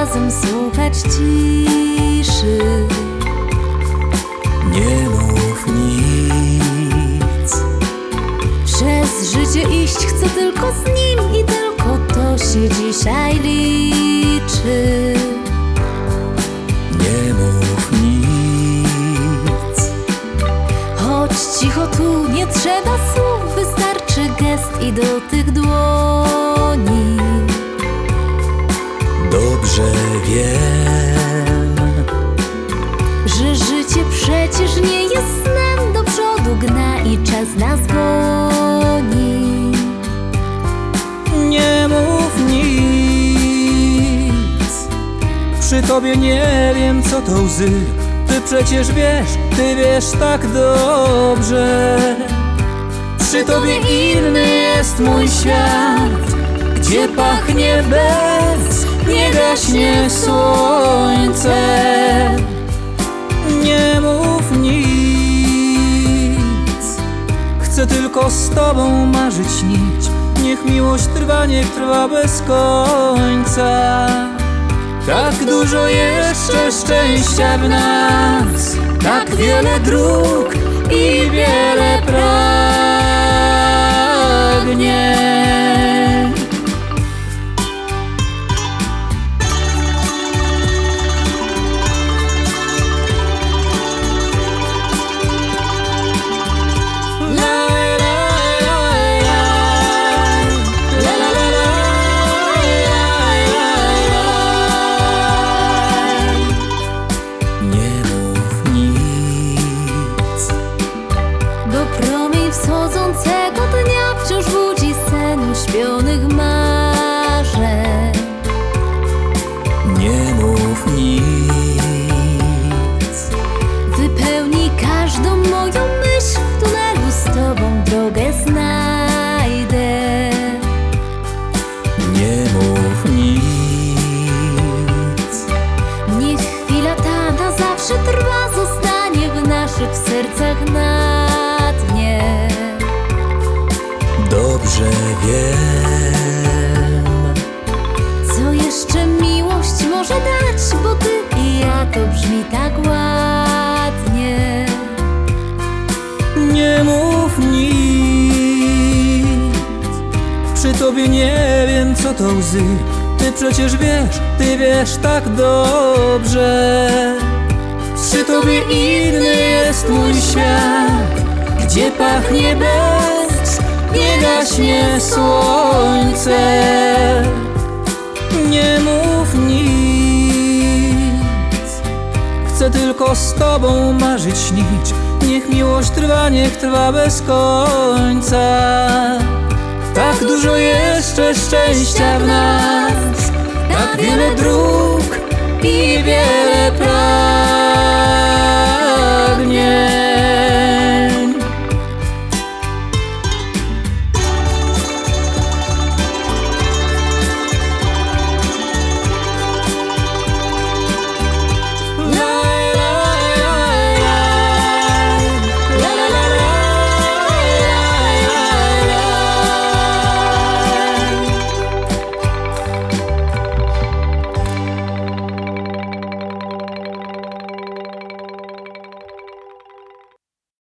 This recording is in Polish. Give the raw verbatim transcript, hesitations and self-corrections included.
razem słuchać ciszy. Nie mów nic. Przez życie iść chcę tylko z nim i tylko to się dzisiaj liczy. Nie mów nic. Chodź cicho tu, nie trzeba słów, wystarczy gest i dotyk dłoni. Dobrze wiem, że życie przecież nie jest snem, do przodu gna i czas nas goni. nie mów nic. Przy tobie nie wiem, co to łzy. Ty przecież wiesz, ty wiesz tak dobrze. Przy tobie inny jest mój świat, gdzie pachnie bez, nie gaśnie słońce. Nie mów nic. Chcę tylko z tobą marzyć nić. Niech miłość trwa, niech trwa bez końca. Tak dużo jeszcze szczęścia w nas, tak wiele dróg i wiele pragnień. Bo promień wschodzącego dnia wciąż budzi sen uśpionych marzeń. Nie mów nic. Wypełni każdą moją myśl, w tunelu z tobą drogę znajdę. Nie mów nic. Niech chwila ta na zawsze trwa, zostanie w naszych sercach na dnie. Dobrze wiem, Co jeszcze miłość może dać, bo ty i ja, to brzmi tak ładnie. nie mów nic. Przy tobie nie wiem, co to łzy. Ty przecież wiesz, ty wiesz tak dobrze. Przy tobie inny jest mój świat, gdzie pachnie bez, nie gaśnie słońce. Nie mów nic. Chcę tylko z tobą marzyć nić. Niech miłość trwa, niech trwa bez końca. Tak dużo jeszcze szczęścia w nas, tak wiele dróg i wiele praw.